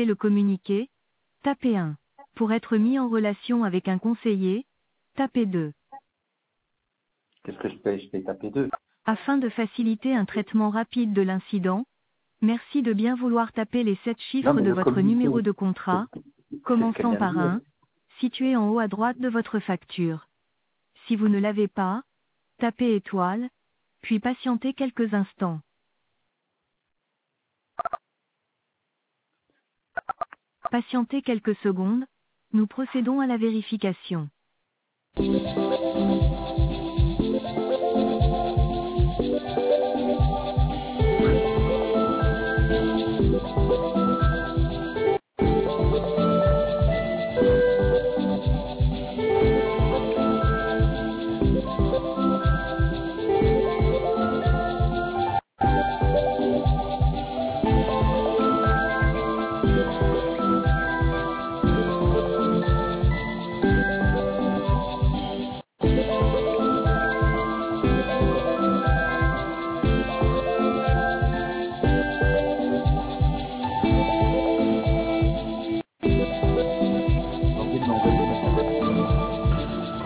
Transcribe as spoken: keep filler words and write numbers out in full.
souhaitez le communiquer, tapez un. Pour être mis en relation avec un conseiller, tapez deux. Qu'est-ce que je paye? Je paye taper deux. Afin de faciliter un traitement rapide de l'incident, merci de bien vouloir taper les sept chiffres Non, mais de le votre communiqué, numéro de contrat, c'est ce commençant qu'elle vient de par dire. un, situé en haut à droite de votre facture. Si vous ne l'avez pas, tapez étoile, puis patientez quelques instants. Patientez quelques secondes, nous procédons à la vérification. Donc, ils m'ont envoyé une facture.